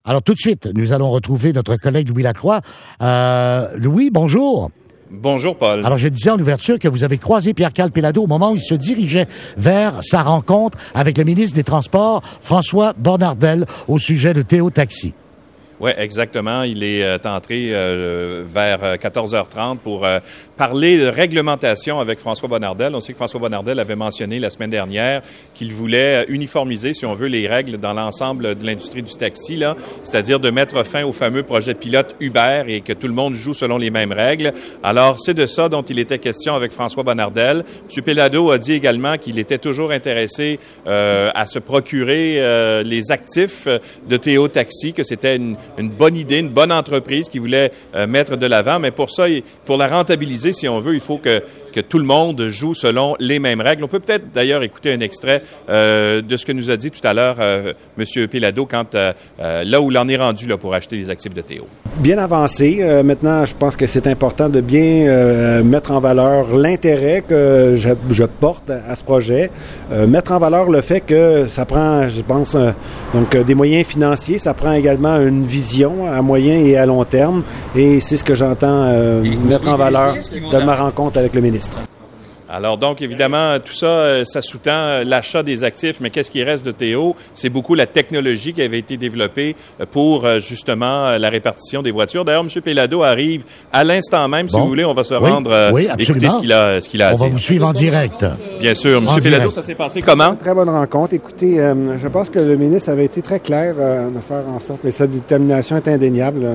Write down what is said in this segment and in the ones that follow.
Alors tout de suite, nous allons retrouver notre collègue Louis Lacroix. Louis, bonjour. Bonjour, Paul. Alors, je disais en ouverture que vous avez croisé Pierre-Carl Péladeau au moment où il se dirigeait vers sa rencontre avec le ministre des Transports, François Bonnardel, au sujet de Théo Taxi. Oui, exactement. Il est entré vers 14h30 pour parler de réglementation avec François Bonnardel. On sait que François Bonnardel avait mentionné la semaine dernière qu'il voulait uniformiser, si on veut, les règles dans l'ensemble de l'industrie du taxi, là, c'est-à-dire de mettre fin au fameux projet pilote Uber et que tout le monde joue selon les mêmes règles. Alors, c'est de ça dont il était question avec François Bonnardel. M. Péladeau a dit également qu'il était toujours intéressé à se procurer les actifs de Théo Taxi, que c'était une bonne idée, une bonne entreprise qui voulait mettre de l'avant, mais pour ça, pour la rentabiliser, si on veut, il faut que tout le monde joue selon les mêmes règles. On peut peut-être d'ailleurs écouter un extrait de ce que nous a dit tout à l'heure M. Péladeau quand là où l'on est rendu là, pour acheter les actifs de Théo. Bien avancé. Maintenant, je pense que c'est important de bien mettre en valeur l'intérêt que je porte à ce projet. Mettre en valeur le fait que ça prend, je pense, donc des moyens financiers. Ça prend également une vision à moyen et à long terme. Et c'est ce que j'entends mettre en valeur de ma rencontre avec le ministre. Alors donc, évidemment, tout ça, ça sous-tend l'achat des actifs, mais qu'est-ce qui reste de Théo? C'est beaucoup la technologie qui avait été développée pour, justement, la répartition des voitures. D'ailleurs, M. Péladeau arrive à l'instant même. Si vous voulez, on va se rendre écouter ce qu'il a à dire. On va vous suivre en direct. Bien sûr. M. Péladeau, ça s'est passé comment? Très bonne rencontre. Écoutez, je pense que le ministre avait été très clair de faire en sorte que sa détermination est indéniable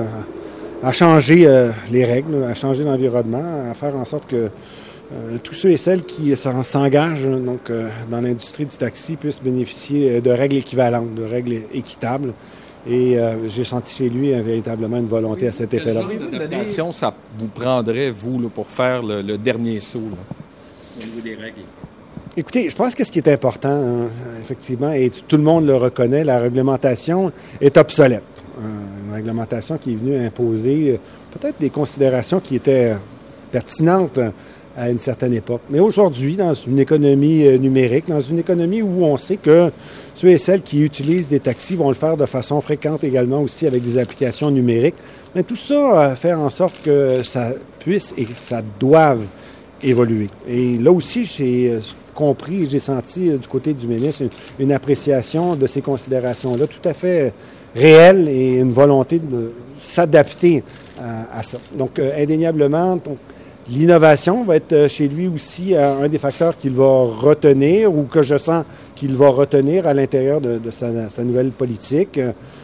à changer les règles, à changer l'environnement, à faire en sorte que tous ceux et celles qui s'engagent donc dans l'industrie du taxi puissent bénéficier de règles équivalentes, de règles équitables. Et j'ai senti chez lui véritablement une volonté à cet effet-là. Quel genre d'adaptation ça vous prendrait, vous, là, pour faire le dernier saut là, au niveau des règles? Écoutez, je pense que ce qui est important, effectivement, et tout le monde le reconnaît, la réglementation est obsolète. Une réglementation qui est venue imposer peut-être des considérations qui étaient pertinentes à une certaine époque. Mais aujourd'hui, dans une économie numérique, dans une économie où on sait que ceux et celles qui utilisent des taxis vont le faire de façon fréquente également aussi avec des applications numériques, mais tout ça fait en sorte que ça puisse et que ça doive évoluer. Et là aussi, j'ai compris, j'ai senti du côté du ministre une appréciation de ces considérations-là tout à fait réelle et une volonté de s'adapter à ça. Donc, indéniablement, l'innovation va être chez lui aussi un des facteurs qu'il va retenir ou que je sens qu'il va retenir à l'intérieur de sa nouvelle politique.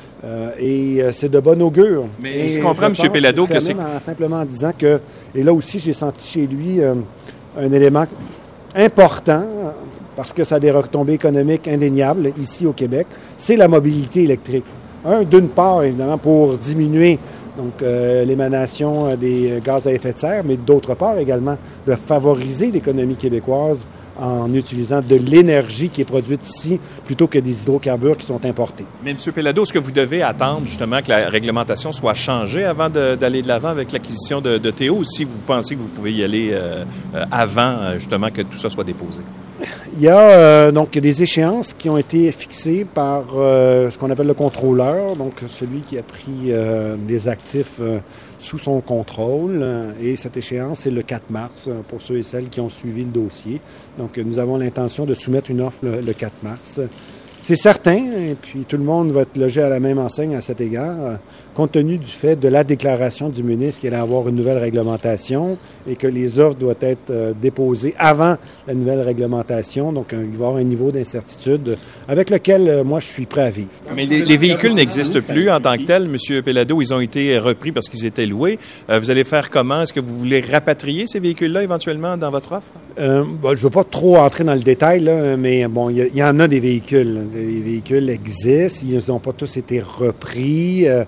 Et c'est de bon augure. Mais je comprends, M. Péladeau, que c'est... Simplement en disant que... Et là aussi, j'ai senti chez lui un élément important, parce que ça a des retombées économiques indéniables ici au Québec, c'est la mobilité électrique. D'une part, évidemment, pour diminuer donc l'émanation des gaz à effet de serre, mais d'autre part également de favoriser l'économie québécoise en utilisant de l'énergie qui est produite ici plutôt que des hydrocarbures qui sont importés. Mais M. Péladeau, est-ce que vous devez attendre justement que la réglementation soit changée avant d'aller de l'avant avec l'acquisition de Théo, ou si vous pensez que vous pouvez y aller avant justement que tout ça soit déposé? Il y a donc des échéances qui ont été fixées par ce qu'on appelle le contrôleur, donc celui qui a pris des actifs sous son contrôle. Et cette échéance, c'est le 4 mars pour ceux et celles qui ont suivi le dossier. Donc, nous avons l'intention de soumettre une offre le 4 mars. C'est certain, et puis tout le monde va être logé à la même enseigne à cet égard, compte tenu du fait de la déclaration du ministre qu'il allait avoir une nouvelle réglementation et que les offres doivent être déposées avant la nouvelle réglementation. Donc, il va y avoir un niveau d'incertitude avec lequel, moi, je suis prêt à vivre. Mais les véhicules n'existent plus en tant que tels, M. Péladeau. Ils ont été repris parce qu'ils étaient loués. Vous allez faire comment? Est-ce que vous voulez rapatrier ces véhicules-là éventuellement dans votre offre? Je ne veux pas trop entrer dans le détail, là, mais bon, il y en a des véhicules. Les véhicules existent, ils n'ont pas tous été repris.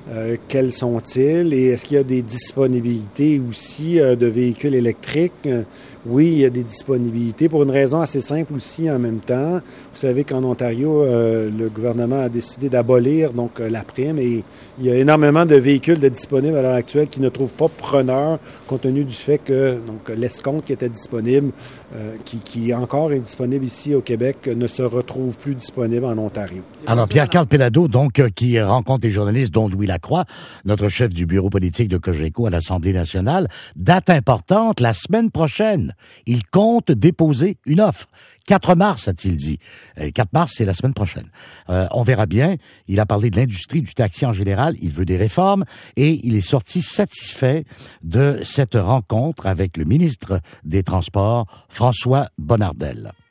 Quels sont-ils et est-ce qu'il y a des disponibilités aussi de véhicules électriques? Oui, il y a des disponibilités pour une raison assez simple aussi en même temps. Vous savez qu'en Ontario, le gouvernement a décidé d'abolir donc la prime et il y a énormément de véhicules disponibles à l'heure actuelle qui ne trouvent pas preneur compte tenu du fait que donc l'escompte qui était disponible, qui encore est disponible ici au Québec, ne se retrouve plus disponible en Ontario. Alors, Pierre-Carl Péladeau, donc, qui rencontre les journalistes, dont Louis Lacroix, notre chef du bureau politique de Cogeco à l'Assemblée nationale. Date importante, la semaine prochaine. Il compte déposer une offre. 4 mars, a-t-il dit. 4 mars, c'est la semaine prochaine. On verra bien. Il a parlé de l'industrie du taxi en général. Il veut des réformes et il est sorti satisfait de cette rencontre avec le ministre des Transports, François Bonnardel.